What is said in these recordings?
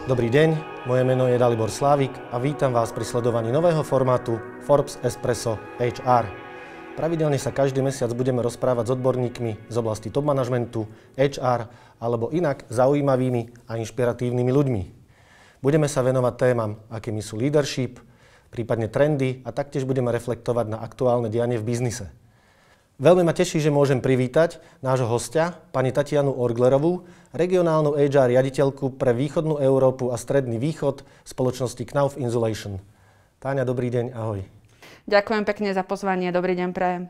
Dobrý deň, moje meno je Dalibor Slávik a vítam vás pri sledovaní nového formátu Forbes Espresso HR. Pravidelne sa každý mesiac budeme rozprávať s odborníkmi z oblasti top manažmentu, HR alebo inak zaujímavými a inšpiratívnymi ľuďmi. Budeme sa venovať témam, akými sú leadership, prípadne trendy a taktiež budeme reflektovať na aktuálne dianie v biznise. Veľmi ma teší, že môžem privítať nášho hostia, pani Tatianu Orglerovú, regionálnu HR riaditeľku pre východnú Európu a stredný východ spoločnosti Knauf Insulation. Táňa, dobrý deň, ahoj. Ďakujem pekne za pozvanie, dobrý deň prajem.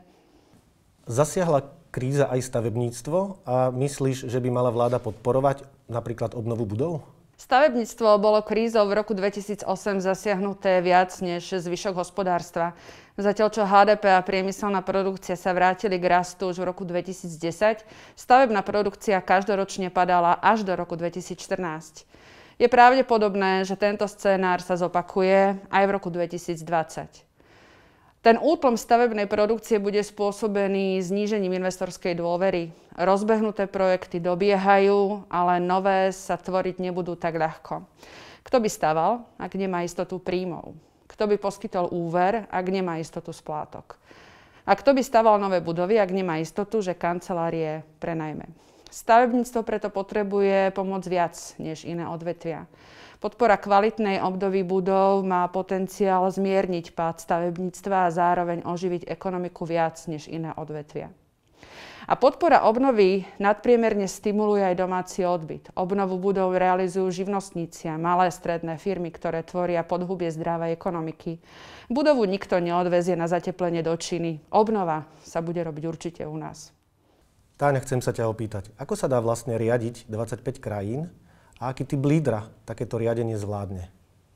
Zasiahla kríza aj stavebníctvo a myslíš, že by mala vláda podporovať napríklad obnovu budov? Stavebníctvo bolo krízou v roku 2008 zasiahnuté viac než zvyšok hospodárstva. Zatiaľ čo HDP a priemyselná produkcia sa vrátili k rastu už v roku 2010, stavebná produkcia každoročne padala až do roku 2014. Je pravdepodobné, že tento scenár sa zopakuje aj v roku 2020. Ten útlm stavebnej produkcie bude spôsobený znížením investorskej dôvery. Rozbehnuté projekty dobiehajú, ale nové sa tvoriť nebudú tak ľahko. Kto by staval, ak nemá istotu príjmov? Kto by poskytol úver, ak nemá istotu splátok? A kto by staval nové budovy, ak nemá istotu, že kancelárie prenajme? Stavebníctvo preto potrebuje pomoc viac než iné odvetvia. Podpora kvalitnej obnovy budov má potenciál zmierniť pád stavebníctva a zároveň oživiť ekonomiku viac než iné odvetvia. A podpora obnovy nadpriemerne stimuluje aj domáci odbyt. Obnovu budov realizujú živnostníci a malé stredné firmy, ktoré tvoria podhubie zdravej ekonomiky. Budovu nikto neodvezie na zateplenie do Číny. Obnova sa bude robiť určite u nás. Táňa, chcem sa ťa opýtať, ako sa dá vlastne riadiť 25 krajín a aký typ lídra takéto riadenie zvládne?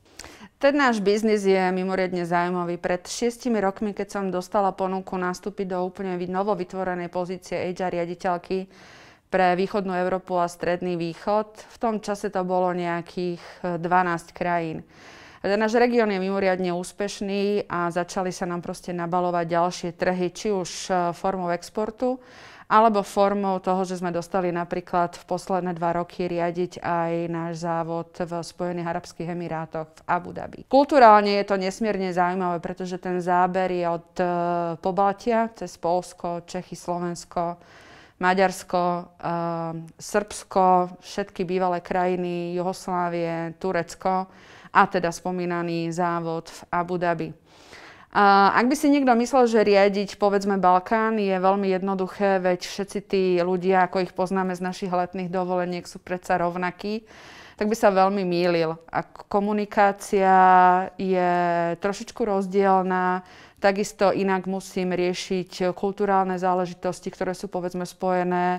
Ten náš biznis je mimoriadne zaujímavý. Pred 6 rokmi, keď som dostala ponuku nastúpiť do úplne novo vytvorenej pozície HR riaditeľky pre východnú Európu a stredný východ, v tom čase to bolo nejakých 12 krajín. Náš región je mimoriadne úspešný a začali sa nám proste nabalovať ďalšie trhy, či už formou exportu, alebo formou toho, že sme dostali napríklad v posledné 2 roky riadiť aj náš závod v Spojených arabských emirátoch v Abu Dhabi. Kulturálne je to nesmierne zaujímavé, pretože ten záber je od Pobaltia cez Poľsko, Čechy, Slovensko, Maďarsko, Srbsko, všetky bývalé krajiny, Juhoslávie, Turecko a teda spomínaný závod v Abu Dhabi. Ak by si niekto myslel, že riadiť, povedzme, Balkán je veľmi jednoduché, veď všetci tí ľudia, ako ich poznáme z našich letných dovoleniek, sú predsa rovnakí, tak by sa veľmi mýlil. A komunikácia je trošičku rozdielna, takisto inak musím riešiť kulturálne záležitosti, ktoré sú, povedzme, spojené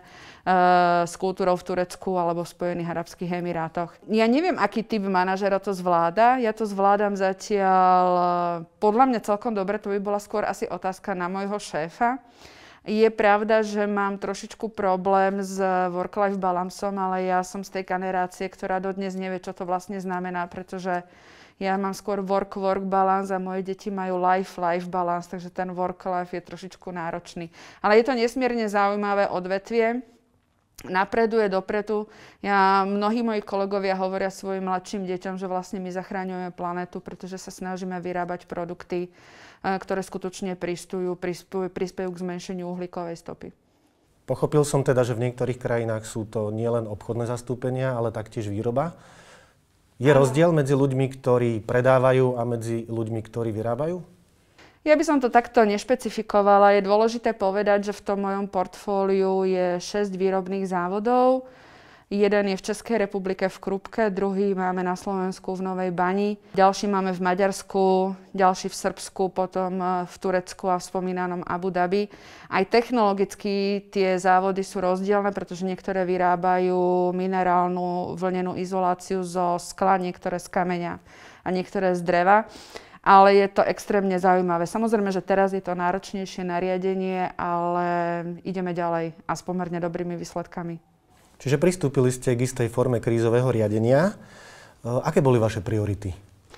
s kultúrou v Turecku alebo v Spojených arabských emirátoch. Ja neviem, aký typ manažera to zvláda. Ja to zvládam zatiaľ podľa mňa celkom dobre. To by bola skôr asi otázka na môjho šéfa. Je pravda, že mám trošičku problém s work-life balanceom, ale ja som z tej generácie, ktorá dodnes nevie, čo to vlastne znamená, pretože ja mám skôr work-work balance a moje deti majú life-life balance, takže ten work-life je trošičku náročný. Ale je to nesmierne zaujímavé odvetvie. Napreduje dopredu. Mnohí moji kolegovia hovoria svojim mladším deťom, že vlastne my zachráňujeme planetu, pretože sa snažíme vyrábať produkty, ktoré skutočne prispejú k zmenšeniu uhlíkovej stopy. Pochopil som teda, že v niektorých krajinách sú to nielen obchodné zastúpenia, ale taktiež výroba. Je rozdiel medzi ľuďmi, ktorí predávajú a medzi ľuďmi, ktorí vyrábajú? Ja by som to takto nešpecifikovala. Je dôležité povedať, že v tom mojom portfóliu je 6 výrobných závodov. Jeden je v Českej republike v Krupke, druhý máme na Slovensku v Novej Bani, ďalší máme v Maďarsku, ďalší v Srbsku, potom v Turecku a v spomínanom Abu Dhabi. Aj technologicky tie závody sú rozdielne, pretože niektoré vyrábajú minerálnu vlnenú izoláciu zo skla, niektoré z kameňa a niektoré z dreva. Ale je to extrémne zaujímavé. Samozrejme, že teraz je to náročnejšie nariadenie, ale ideme ďalej a s pomerne dobrými výsledkami. Čiže pristúpili ste k istej forme krízového riadenia. Aké boli vaše priority?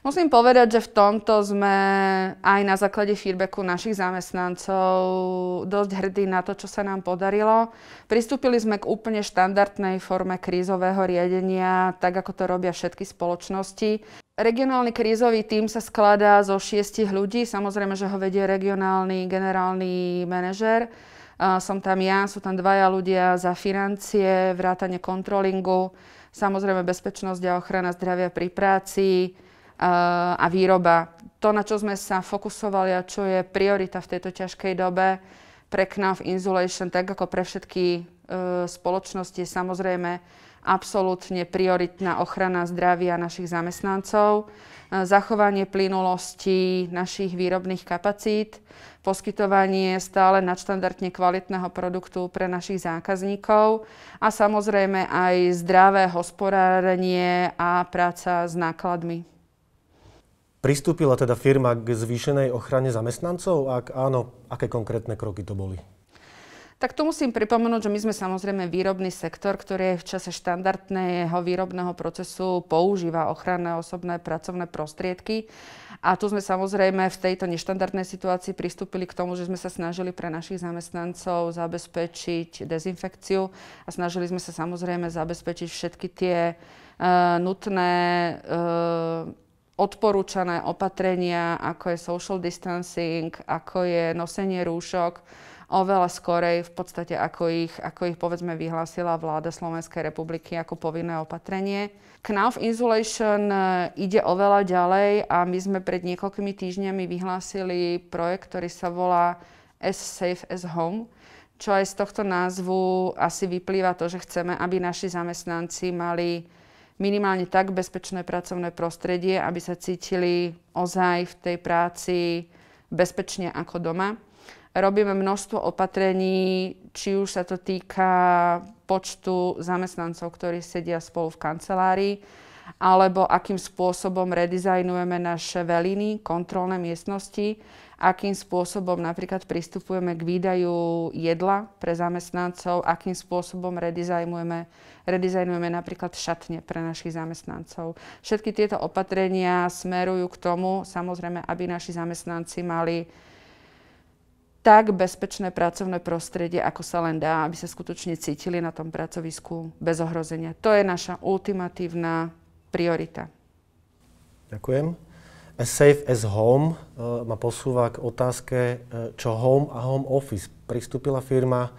Musím povedať, že v tomto sme aj na základe feedbacku našich zamestnancov dosť hrdí na to, čo sa nám podarilo. Pristúpili sme k úplne štandardnej forme krízového riadenia, tak ako to robia všetky spoločnosti. Regionálny krízový tím sa skladá zo 6 ľudí. Samozrejme, že ho vedie regionálny generálny manažér. Som tam ja, sú tam 2 ľudia za financie, vrátane kontrolingu, samozrejme bezpečnosť a ochrana zdravia pri práci a výroba. To, na čo sme sa fokusovali a čo je priorita v tejto ťažkej dobe pre Knauf Insulation, tak ako pre všetky spoločnosti, je samozrejme absolútne prioritná ochrana zdravia našich zamestnancov, zachovanie plynulosti našich výrobných kapacít, poskytovanie stále nadštandardne kvalitného produktu pre našich zákazníkov a samozrejme aj zdravé hospodárenie a práca s nákladmi. Pristúpila teda firma k zvýšenej ochrane zamestnancov? Ak áno, aké konkrétne kroky to boli? Tak tu musím pripomenúť, že my sme samozrejme výrobný sektor, ktorý v čase štandardného výrobného procesu používa ochranné osobné pracovné prostriedky. A tu sme samozrejme v tejto neštandardnej situácii pristúpili k tomu, že sme sa snažili pre našich zamestnancov zabezpečiť dezinfekciu a snažili sme sa samozrejme zabezpečiť všetky tie nutné odporúčané opatrenia, ako je social distancing, ako je nosenie rúšok, oveľa skorej v podstate, ako ich povedzme vyhlásila vláda Slovenskej republiky ako povinné opatrenie. Knauf Insulation ide oveľa ďalej a my sme pred niekoľkými týždňami vyhlásili projekt, ktorý sa volá As Safe as Home, čo aj z tohto názvu asi vyplýva to, že chceme, aby naši zamestnanci mali minimálne tak bezpečné pracovné prostredie, aby sa cítili ozaj v tej práci bezpečne ako doma. Robíme množstvo opatrení, či už sa to týka počtu zamestnancov, ktorí sedia spolu v kancelárii, alebo akým spôsobom redizajnujeme naše veliny, kontrolné miestnosti, akým spôsobom napríklad pristupujeme k výdaju jedla pre zamestnancov, akým spôsobom redizajnujeme napríklad šatne pre našich zamestnancov. Všetky tieto opatrenia smerujú k tomu, samozrejme, aby naši zamestnanci mali tak bezpečné pracovné prostredie, ako sa len dá, aby sa skutočne cítili na tom pracovisku bez ohrozenia. To je naša ultimatívna priorita. Ďakujem. As Safe as Home ma posúva k otázke, čo home a home office. Pristúpila firma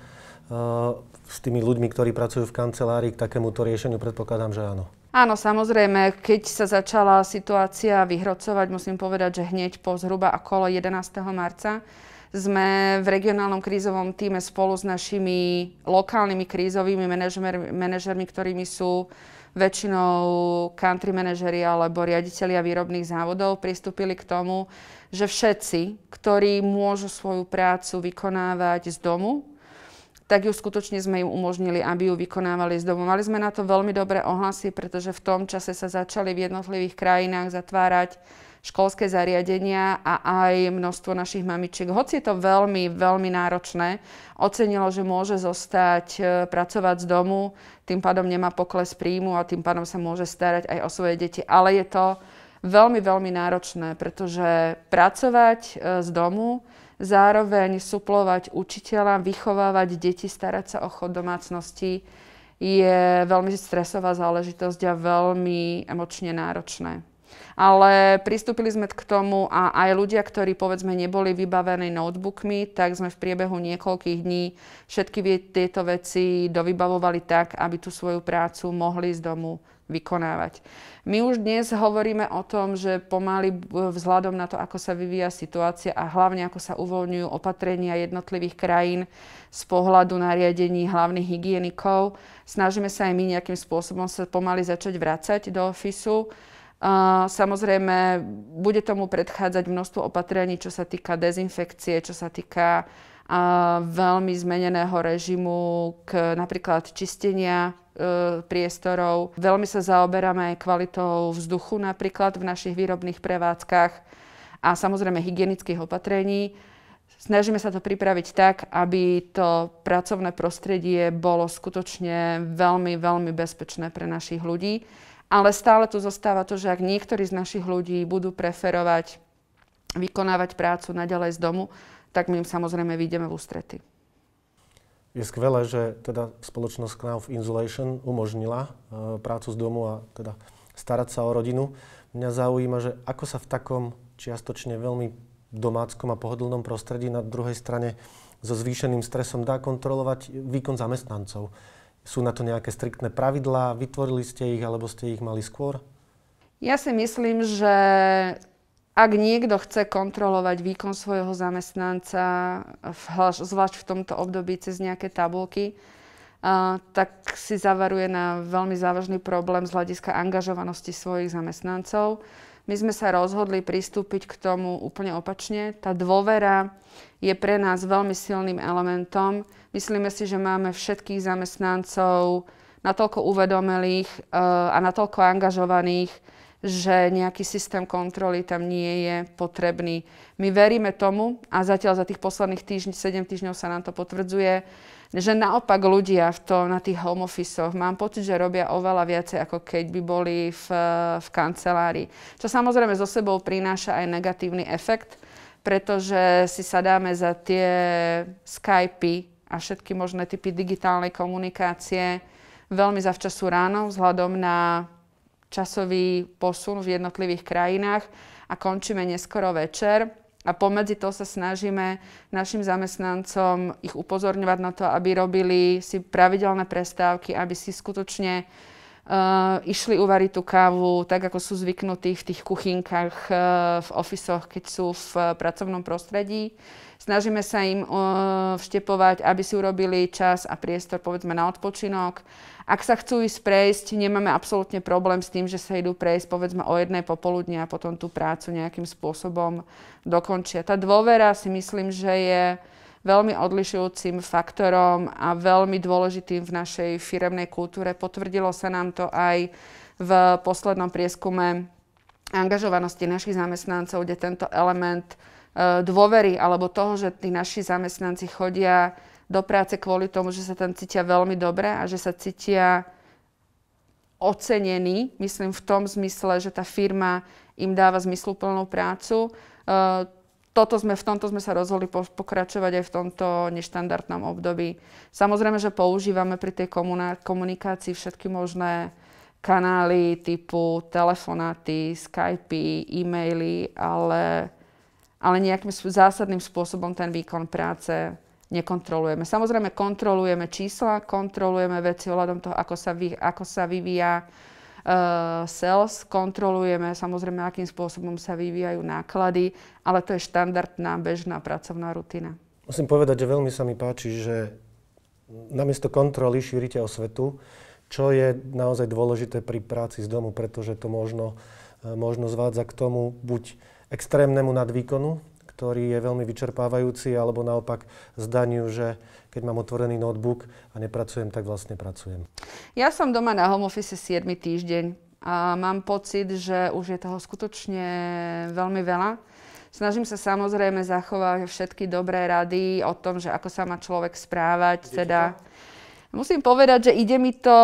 s tými ľuďmi, ktorí pracujú v kancelárii, k takémuto riešeniu? Predpokladám, že áno. Áno, samozrejme, keď sa začala situácia vyhrocovať, musím povedať, že hneď po zhruba okolo 11. marca sme v regionálnom krízovom tíme spolu s našimi lokálnymi krízovými manažermi, ktorými sú väčšinou country manažeri alebo riaditelia výrobných závodov, pristúpili k tomu, že všetci, ktorí môžu svoju prácu vykonávať z domu, tak ju skutočne sme im umožnili, aby ju vykonávali z domu. Mali sme na to veľmi dobré ohlasy, pretože v tom čase sa začali v jednotlivých krajinách zatvárať školské zariadenia a aj množstvo našich mamičiek. Hoci je to veľmi, veľmi náročné, ocenilo, že môže zostať pracovať z domu, tým pádom nemá pokles príjmu a tým pádom sa môže starať aj o svoje deti. Ale je to veľmi, veľmi náročné, pretože pracovať z domu, zároveň suplovať učiteľa, vychovávať deti, starať sa o chod domácnosti je veľmi stresová záležitosť a veľmi emočne náročné. Ale pristúpili sme k tomu a aj ľudia, ktorí povedzme neboli vybavení notebookmi, tak sme v priebehu niekoľkých dní všetky tieto veci dovybavovali tak, aby tú svoju prácu mohli z domu vykonávať. My už dnes hovoríme o tom, že pomaly vzhľadom na to, ako sa vyvíja situácia a hlavne ako sa uvoľňujú opatrenia jednotlivých krajín z pohľadu nariadení hlavných hygienikov, snažíme sa aj my nejakým spôsobom sa pomaly začať vracať do ofisu. Samozrejme, bude tomu predchádzať množstvo opatrení, čo sa týka dezinfekcie, čo sa týka veľmi zmeneného režimu, napríklad čistenia priestorov. Veľmi sa zaoberáme aj kvalitou vzduchu napríklad v našich výrobných prevádzkach a samozrejme hygienických opatrení. Snažíme sa to pripraviť tak, aby to pracovné prostredie bolo skutočne veľmi, veľmi bezpečné pre našich ľudí. Ale stále tu zostáva to, že ak niektorí z našich ľudí budú preferovať vykonávať prácu naďalej z domu, tak my im samozrejme vyjdeme v ústrety. Je skvelé, že teda spoločnosť Knauf Insulation umožnila prácu z domu a teda starať sa o rodinu. Mňa zaujíma, že ako sa v takom čiastočne veľmi domáckom a pohodlnom prostredí na druhej strane so zvýšeným stresom dá kontrolovať výkon zamestnancov. Sú na to nejaké striktné pravidlá? Vytvorili ste ich alebo ste ich mali skôr? Ja si myslím, že ak niekto chce kontrolovať výkon svojho zamestnanca, zvlášť v tomto období cez nejaké tabuľky, tak si zavaruje na veľmi závažný problém z hľadiska angažovanosti svojich zamestnancov. My sme sa rozhodli pristúpiť k tomu úplne opačne. Tá dôvera je pre nás veľmi silným elementom. Myslíme si, že máme všetkých zamestnancov natoľko uvedomelých a natoľko angažovaných, že nejaký systém kontroly tam nie je potrebný. My veríme tomu, a zatiaľ za tých posledných 7 týždňov sa nám to potvrdzuje, že naopak ľudia na tých home office-och, mám pocit, že robia oveľa viacej, ako keď by boli v kancelárii. Čo samozrejme so sebou prináša aj negatívny efekt, pretože si sadáme za tie Skypy a všetky možné typy digitálnej komunikácie veľmi zavčasu ráno vzhľadom na časový posun v jednotlivých krajinách a končíme neskoro večer. A pomedzi to sa snažíme našim zamestnancom ich upozorňovať na to, aby robili si pravidelné prestávky, aby si skutočne išli uvariť tú kávu tak, ako sú zvyknutí v tých kuchynkách, v ofisoch, keď sú v pracovnom prostredí. Snažíme sa im vštepovať, aby si urobili čas a priestor, povedzme, na odpočinok. Ak sa chcú ísť prejsť, nemáme absolútne problém s tým, že sa idú prejsť, povedzme, o 1:00 popoludne a potom tú prácu nejakým spôsobom dokončia. Tá dôvera si myslím, že je veľmi odlišujúcim faktorom a veľmi dôležitým v našej firemnej kultúre. Potvrdilo sa nám to aj v poslednom prieskume angažovanosti našich zamestnancov, kde tento element dôvery alebo toho, že tí naši zamestnanci chodia do práce kvôli tomu, že sa tam cítia veľmi dobre a že sa cítia ocenení, myslím v tom zmysle, že tá firma im dáva zmysluplnú prácu. V tomto sme sa rozhodli pokračovať aj v tomto neštandardnom období. Samozrejme, že používame pri tej komunikácii všetky možné kanály typu telefonáty, Skypy, e-maily, ale nejakým zásadným spôsobom ten výkon práce nekontrolujeme. Samozrejme, kontrolujeme čísla, kontrolujeme veci ohľadom toho, ako sa vyvíja sales, kontrolujeme samozrejme, akým spôsobom sa vyvíjajú náklady, ale to je štandardná, bežná pracovná rutina. Musím povedať, že veľmi sa mi páči, že namiesto kontroly šírite osvetu, čo je naozaj dôležité pri práci z domu, pretože to možno zvádza k tomu buď extrémnemu nadvýkonu, ktorý je veľmi vyčerpávajúci, alebo naopak zdaniu, že keď mám otvorený notebook a nepracujem, tak vlastne pracujem. Ja som doma na home office 7. týždeň a mám pocit, že už je toho skutočne veľmi veľa. Snažím sa samozrejme zachovať všetky dobré rady o tom, že ako sa má človek správať. Musím povedať, že ide mi to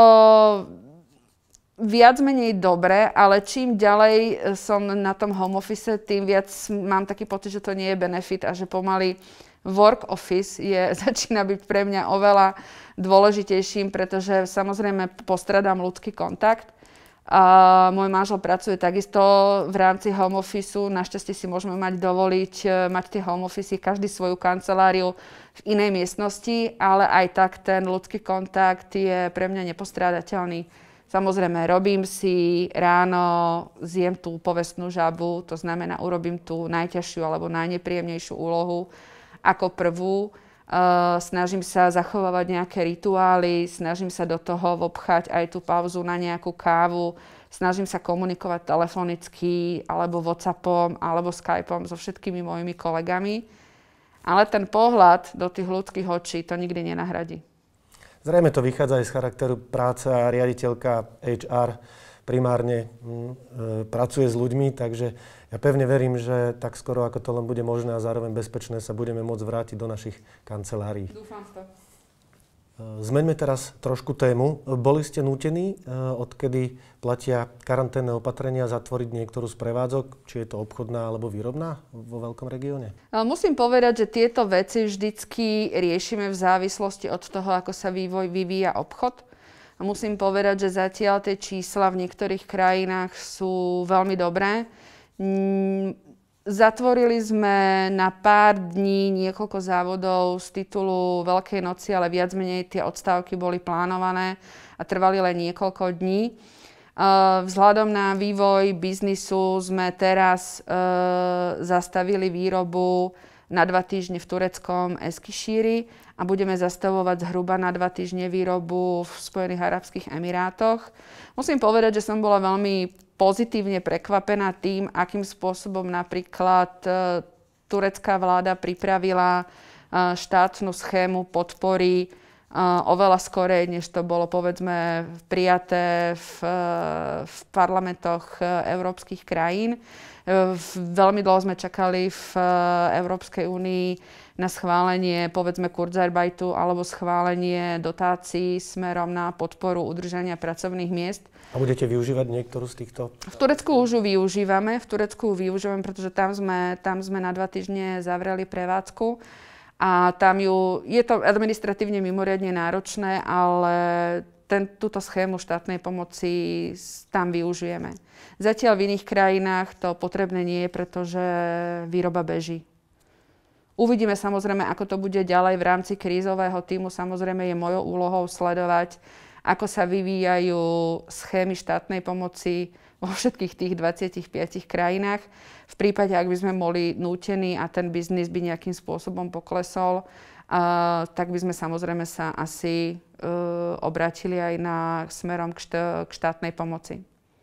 viac menej dobre, ale čím ďalej som na tom home office, tým viac mám taký pocit, že to nie je benefit a že pomaly work office začína byť pre mňa oveľa dôležitejším, pretože samozrejme postradám ľudský kontakt. A môj manžel pracuje takisto v rámci home office. Našťastie si môžeme dovoliť mať tie home office, každý svoju kanceláriu v inej miestnosti, ale aj tak ten ľudský kontakt je pre mňa nepostrádateľný. Samozrejme, robím si ráno, zjem tú povestnú žabu, to znamená, urobím tú najťažšiu alebo najnepríjemnejšiu úlohu ako prvú. Snažím sa zachovávať nejaké rituály, snažím sa do toho vopchať aj tú pauzu na nejakú kávu, snažím sa komunikovať telefonicky, alebo WhatsAppom, alebo Skypeom so všetkými mojimi kolegami. Ale ten pohľad do tých ľudských očí to nikdy nenahradí. Zrejme to vychádza aj z charakteru práce a riaditeľka HR primárne pracuje s ľuďmi, takže ja pevne verím, že tak skoro, ako to len bude možné a zároveň bezpečné, sa budeme môcť vrátiť do našich kancelárií. Dúfam v to. Zmeňme teraz trošku tému. Boli ste nútení, odkedy platia karanténne opatrenia, zatvoriť niektorú z prevádzok, či je to obchodná alebo výrobná vo veľkom regióne? Musím povedať, že tieto veci vždycky riešime v závislosti od toho, ako sa vyvíja obchod. A musím povedať, že zatiaľ tie čísla v niektorých krajinách sú veľmi dobré. Zatvorili sme na pár dní niekoľko závodov z titulu Veľkej noci, ale viac menej tie odstávky boli plánované a trvali len niekoľko dní. Vzhľadom na vývoj biznisu sme teraz zastavili výrobu na 2 týždne v tureckom Eskişehiri a budeme zastavovať zhruba na 2 týždne výrobu v Spojených arabských emirátoch. Musím povedať, že som bola veľmi pozitívne prekvapená tým, akým spôsobom napríklad turecká vláda pripravila štátnu schému podpory oveľa skorej, než to bolo povedzme prijaté v parlamentoch európskych krajín. Veľmi dlho sme čakali v Európskej únii na schválenie povedzme Kurzarbeitu alebo schválenie dotácií smerom na podporu udržania pracovných miest. A budete využívať niektorú z týchto? V Turecku už ju využívame. Pretože tam sme na 2 týždne zavreli prevádzku. A je to administratívne mimoriadne náročné, ale túto schému štátnej pomoci tam využijeme. Zatiaľ v iných krajinách to potrebné nie je, pretože výroba beží. Uvidíme samozrejme, ako to bude ďalej v rámci krízového tímu. Samozrejme je mojou úlohou sledovať, ako sa vyvíjajú schémy štátnej pomoci vo všetkých tých 25 krajinách. V prípade, ak by sme boli nútení a ten biznis by nejakým spôsobom poklesol, tak by sme samozrejme sa asi obrátili aj smerom k štátnej pomoci.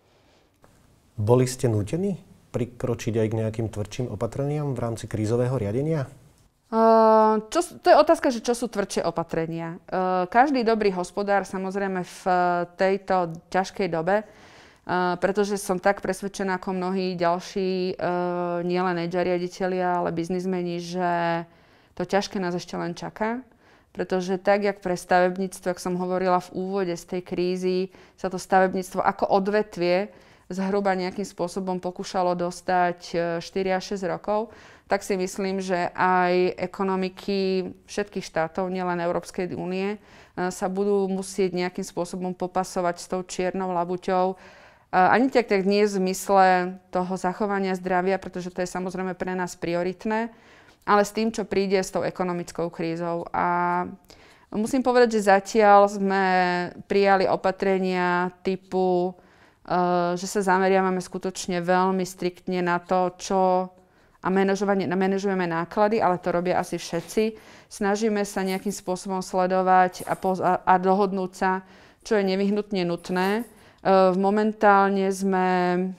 Boli ste nútení prikročiť aj k nejakým tvrdším opatreniam v rámci krízového riadenia? To je otázka, že čo sú tvrdšie opatrenia. Každý dobrý hospodár samozrejme v tejto ťažkej dobe, pretože som tak presvedčená ako mnohí ďalší, nielen riaditelia, ale biznismeni, že to ťažké nás ešte len čaká. Pretože tak, jak pre stavebníctvo, ako som hovorila v úvode z tej krízy, sa to stavebníctvo ako odvetvie zhruba nejakým spôsobom pokúšalo dostať 4 až 6 rokov, tak si myslím, že aj ekonomiky všetkých štátov, nielen Európskej únie, sa budú musieť nejakým spôsobom popasovať s tou čiernou labuťou. Ani tak nie v zmysle toho zachovania zdravia, pretože to je samozrejme pre nás prioritné, ale s tým, čo príde s tou ekonomickou krízou. A musím povedať, že zatiaľ sme prijali opatrenia typu, že sa zameriavame skutočne veľmi striktne na to, a manažujeme náklady, ale to robia asi všetci. Snažíme sa nejakým spôsobom sledovať a dohodnúť sa, čo je nevyhnutne nutné. Momentálne sme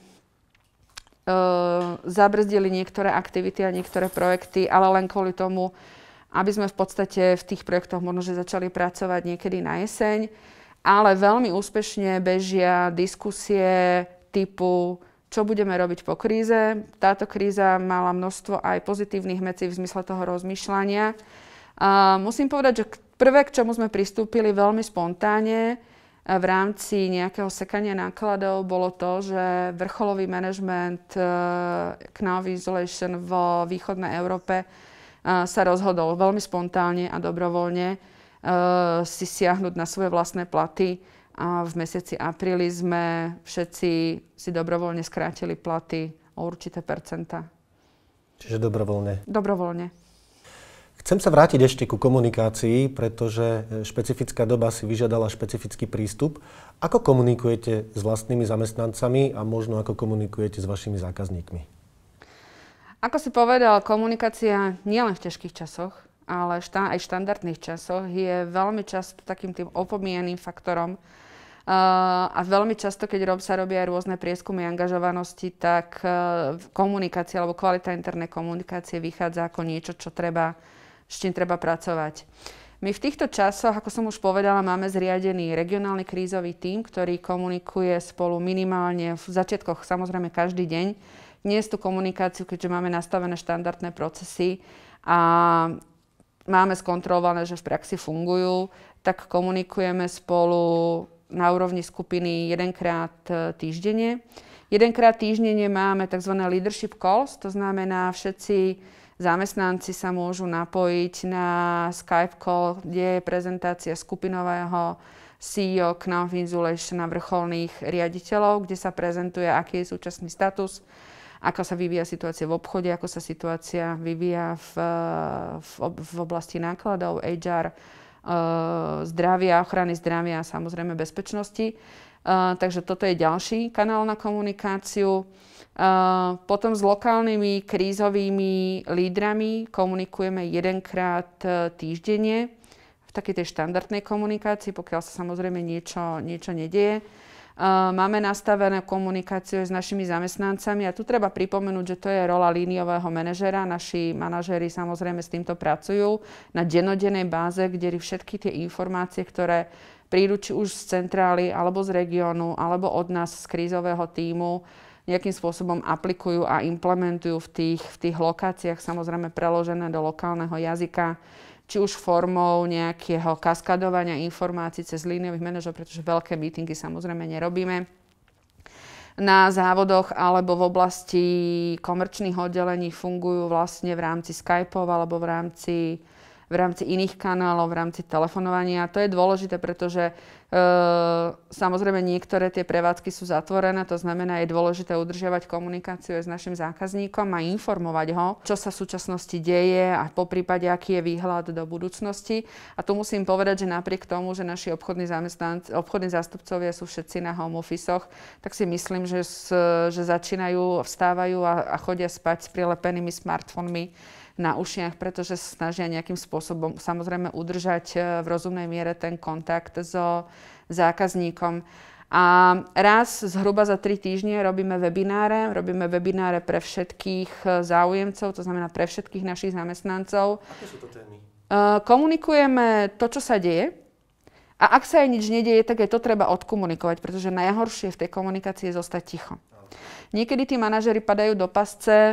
zabrzdili niektoré aktivity a niektoré projekty, ale len kvôli tomu, aby sme v podstate v tých projektoch možno, že začali pracovať niekedy na jeseň. Ale veľmi úspešne bežia diskusie typu, čo budeme robiť po kríze. Táto kríza mala množstvo aj pozitívnych vecí v zmysle toho rozmýšľania. Musím povedať, že prvé, k čomu sme pristúpili veľmi spontánne v rámci nejakého sekania nákladov, bolo to, že vrcholový manažment Knauf Insulation vo východnej Európe sa rozhodol veľmi spontánne a dobrovoľne si siahnuť na svoje vlastné platy. A v mesiaci apríli sme všetci si dobrovoľne skrátili platy o určité percentá. Čiže dobrovoľne? Dobrovoľne. Chcem sa vrátiť ešte ku komunikácii, pretože špecifická doba si vyžiadala špecifický prístup. Ako komunikujete s vlastnými zamestnancami a možno ako komunikujete s vašimi zákazníkmi? Ako si povedal, komunikácia nielen v ťažkých časoch, ale aj v štandardných časoch je veľmi často takým tým opomíjaným faktorom. A veľmi často, keď sa robia aj rôzne prieskumy angažovanosti, tak komunikácia alebo kvalita internej komunikácie vychádza ako niečo, s čím treba pracovať. My v týchto časoch, ako som už povedala, máme zriadený regionálny krízový tím, ktorý komunikuje spolu minimálne v začiatkoch samozrejme každý deň. Dnes tú komunikáciu, keďže máme nastavené štandardné procesy a máme skontrolované, že v praxi fungujú, tak komunikujeme spolu na úrovni skupiny jedenkrát týždenne. Jedenkrát týždenne máme tzv. Leadership calls, to znamená, všetci zamestnanci sa môžu napojiť na Skype call, kde je prezentácia skupinového CEO Knauf Insulation na vrcholných riaditeľov, kde sa prezentuje, aký je súčasný status, ako sa vyvíja situácia v obchode, ako sa situácia vyvíja v oblasti nákladov, HR, zdravia, ochrany zdravia a samozrejme bezpečnosti. Takže toto je ďalší kanál na komunikáciu. Potom s lokálnymi krízovými lídrami komunikujeme jedenkrát týždenne v takej tej štandardnej komunikácii, pokiaľ sa samozrejme niečo nedieje. Máme nastavené komunikáciu s našimi zamestnancami a tu treba pripomenúť, že to je rola líniového manažera. Naši manažéri samozrejme s týmto pracujú na dennodennej báze, kde všetky tie informácie, ktoré prídu či už z centrály, alebo z regiónu, alebo od nás z krízového tímu, nejakým spôsobom aplikujú a implementujú v tých lokáciách, samozrejme preložené do lokálneho jazyka, či už formou nejakého kaskadovania informácií cez líniových manažerov, pretože veľké meetingy samozrejme nerobíme na závodoch, alebo v oblasti komerčných oddelení fungujú vlastne v rámci Skypeov alebo v rámci iných kanálov, v rámci telefonovania. To je dôležité, pretože samozrejme niektoré tie prevádzky sú zatvorené, to znamená, je dôležité udržiavať komunikáciu s našim zákazníkom a informovať ho, čo sa v súčasnosti deje a poprípade, aký je výhľad do budúcnosti. A tu musím povedať, že napriek tomu, že naši obchodní zástupcovia sú všetci na home office-och, tak si myslím, že začínajú, vstávajú a chodia spať s prilepenými smartfónmi na ušiach, pretože sa snažia nejakým spôsobom samozrejme udržať v rozumnej miere ten kontakt so zákazníkom. A raz zhruba za 3 týždne robíme webináre pre všetkých záujemcov, to znamená pre všetkých našich zamestnancov. Aké sú to témy? Komunikujeme to, čo sa deje. A ak sa aj nič nedieje, tak aj to treba odkomunikovať, pretože najhoršie v tej komunikácii je zostať ticho. Niekedy tí manažeri padajú do pasce,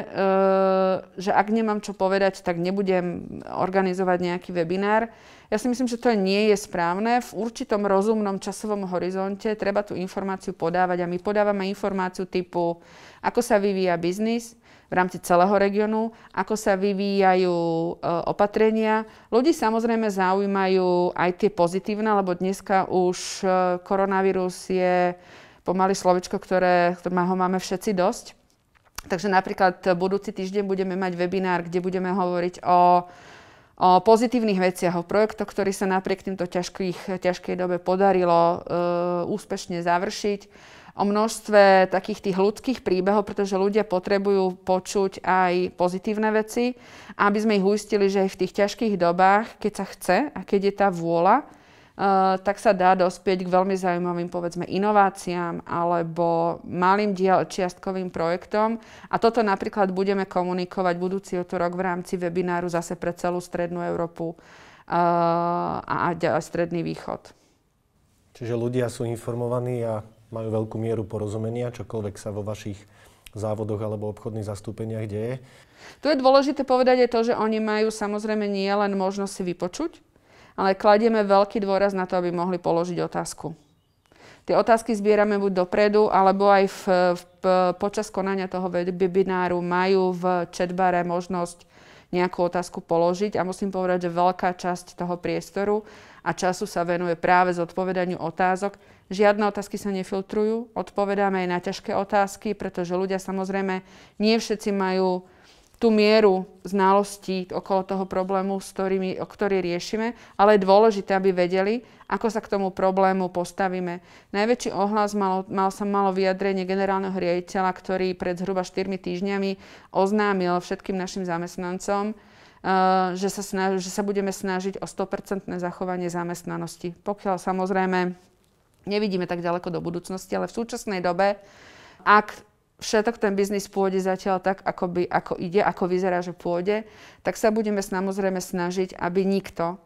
že ak nemám čo povedať, tak nebudem organizovať nejaký webinár. Ja si myslím, že to nie je správne. V určitom rozumnom časovom horizonte treba tú informáciu podávať a my podávame informáciu typu, ako sa vyvíja biznis v rámci celého regiónu, ako sa vyvíjajú opatrenia. Ľudí samozrejme zaujímajú aj tie pozitívne, lebo dneska už koronavírus je pomaly slovičko, ktorého máme všetci dosť. Takže napríklad budúci týždeň budeme mať webinár, kde budeme hovoriť o pozitívnych veciach, o projektoch, ktorý sa napriek týmto ťažkej dobe podarilo úspešne završiť, o množstve takých tých ľudských príbehov, pretože ľudia potrebujú počuť aj pozitívne veci, aby sme ich uistili, že aj v tých ťažkých dobách, keď sa chce a keď je tá vôľa, tak sa dá dospieť k veľmi zaujímavým, povedzme, inováciám alebo malým čiastkovým projektom. A toto napríklad budeme komunikovať budúci utorok v rámci webináru zase pre celú Strednú Európu a Stredný východ. Čiže ľudia sú informovaní a majú veľkú mieru porozumenia, čokoľvek sa vo vašich závodoch alebo obchodných zastúpeniach deje. Tu je dôležité povedať aj to, že oni majú samozrejme nie len možnosť si vypočuť, ale kladieme veľký dôraz na to, aby mohli položiť otázku. Tie otázky zbierame buď dopredu, alebo aj počas konania toho webináru majú v chatbare možnosť nejakú otázku položiť. A musím povedať, že veľká časť toho priestoru a času sa venuje práve zodpovedaniu otázok. Žiadne otázky sa nefiltrujú, odpovedáme aj na ťažké otázky, pretože ľudia samozrejme nie všetci majú tú mieru znalostí okolo toho problému, ktorý riešime, ale je dôležité, aby vedeli, ako sa k tomu problému postavíme. Najväčší ohlas malo vyjadrenie generálneho riaditeľa, ktorý pred zhruba 4 týždňami oznámil všetkým našim zamestnancom, že sa budeme snažiť o 100% zachovanie zamestnanosti. Pokiaľ samozrejme nevidíme tak ďaleko do budúcnosti, ale v súčasnej dobe, ak všetok ten biznis pôjde zatiaľ tak, ako vyzerá, že pôjde, tak sa budeme samozrejme snažiť, aby nikto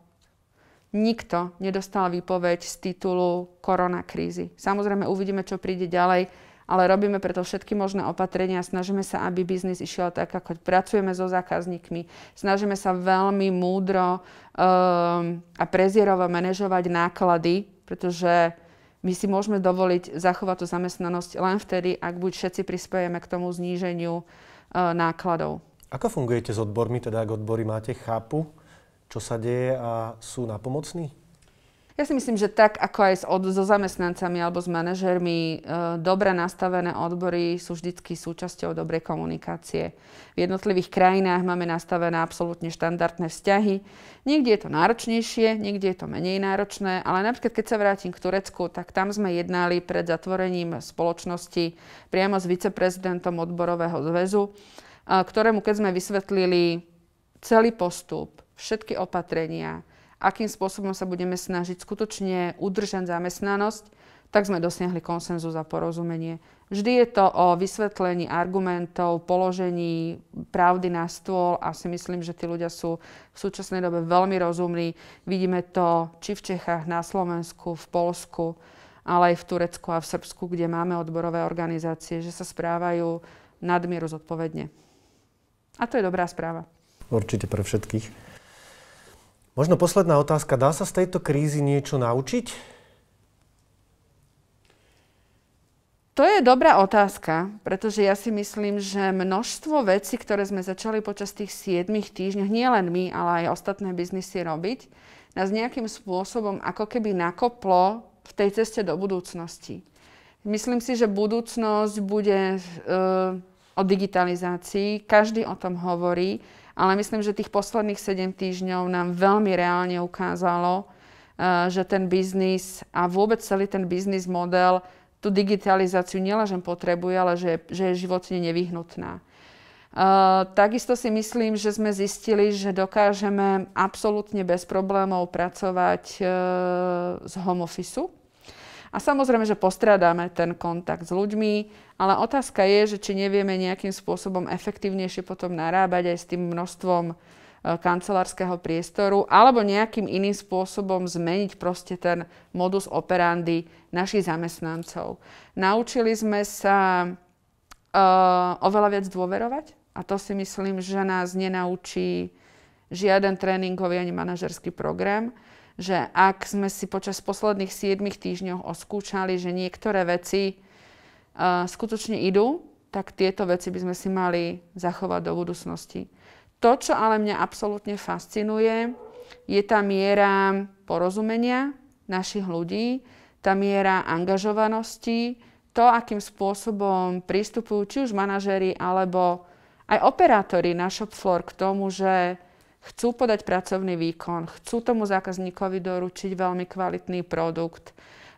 nedostal výpoveď z titulu koronakrízy. Samozrejme uvidíme, čo príde ďalej, ale robíme preto všetky možné opatrenia. Snažíme sa, aby biznis išiel tak, ako pracujeme so zákazníkmi. Snažíme sa veľmi múdro a prezierovo manažovať náklady, pretože my si môžeme dovoliť zachovať tú zamestnanosť len vtedy, ak buď všetci prispiejeme k tomu zníženiu nákladov. Ako fungujete s odbormi, teda ak odbory máte, chápu, čo sa deje a sú napomocní? Ja si myslím, že tak ako aj so zamestnancami alebo s manažérmi, dobre nastavené odbory sú vždycky súčasťou dobrej komunikácie. V jednotlivých krajinách máme nastavené absolútne štandardné vzťahy. Niekde je to náročnejšie, niekde je to menej náročné, ale napríklad keď sa vrátim k Turecku, tak tam sme jednali pred zatvorením spoločnosti priamo s viceprezidentom odborového zväzu, ktorému keď sme vysvetlili celý postup, všetky opatrenia, akým spôsobom sa budeme snažiť skutočne udržať zamestnanosť, tak sme dosiahli konsenzus a porozumenie. Vždy je to o vysvetlení argumentov, položení pravdy na stôl a si myslím, že tí ľudia sú v súčasnej dobe veľmi rozumní. Vidíme to či v Čechách, na Slovensku, v Poľsku, ale aj v Turecku a v Srbsku, kde máme odborové organizácie, že sa správajú nadmieru zodpovedne. A to je dobrá správa. Určite pre všetkých. Možno posledná otázka. Dá sa z tejto krízy niečo naučiť? To je dobrá otázka, pretože ja si myslím, že množstvo vecí, ktoré sme začali počas tých 7 týždňov, nie len my, ale aj ostatné biznisy robiť, nás nejakým spôsobom ako keby nakoplo v tej ceste do budúcnosti. Myslím si, že budúcnosť bude o digitalizácii. Každý o tom hovorí. Ale myslím, že tých posledných 7 týždňov nám veľmi reálne ukázalo, že ten biznis a vôbec celý ten biznis model tú digitalizáciu nielenže potrebuje, ale že je životne nevyhnutná. Takisto si myslím, že sme zistili, že dokážeme absolútne bez problémov pracovať z home officeu. A samozrejme, že postrádame ten kontakt s ľuďmi, ale otázka je, že či nevieme nejakým spôsobom efektívnejšie potom narábať aj s tým množstvom kancelárskeho priestoru, alebo nejakým iným spôsobom zmeniť proste ten modus operandi našich zamestnancov. Naučili sme sa oveľa viac dôverovať a to si myslím, že nás nenaučí žiaden tréningový ani manažerský program, že ak sme si počas posledných 7 týždňov oskúšali, že niektoré veci skutočne idú, tak tieto veci by sme si mali zachovať do budúcnosti. To, čo ale mňa absolútne fascinuje, je tá miera porozumenia našich ľudí, tá miera angažovanosti, to, akým spôsobom pristupujú či už manažéri, alebo aj operátori na shop floor k tomu, že chcú podať pracovný výkon, chcú tomu zákazníkovi doručiť veľmi kvalitný produkt.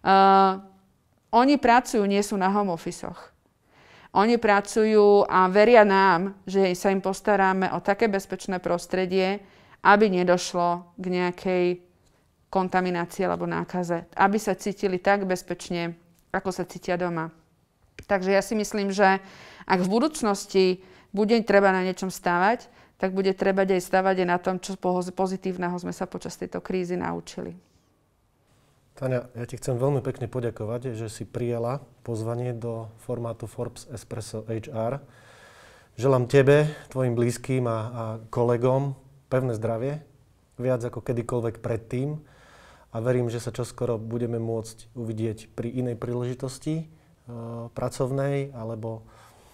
Oni pracujú, nie sú na home office-och. Oni pracujú a veria nám, že sa im postaráme o také bezpečné prostredie, aby nedošlo k nejakej kontaminácii alebo nákaze. Aby sa cítili tak bezpečne, ako sa cítia doma. Takže ja si myslím, že ak v budúcnosti bude treba na niečom stávať, tak bude treba aj stavať aj na tom, čo pozitívneho sme sa počas tejto krízy naučili. Táňa, ja ti chcem veľmi pekne poďakovať, že si prijala pozvanie do formátu Forbes Espresso HR. Želám tebe, tvojim blízkym a kolegom pevné zdravie, viac ako kedykoľvek predtým. A verím, že sa čoskoro budeme môcť uvidieť pri inej príležitosti pracovnej alebo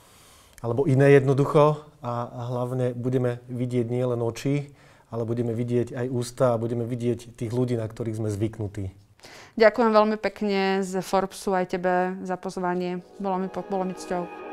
iné jednoducho a hlavne budeme vidieť nielen oči, ale budeme vidieť aj ústa a budeme vidieť tých ľudí, na ktorých sme zvyknutí. Ďakujem veľmi pekne z Forbesu aj tebe za pozvanie. Bolo mi cťou.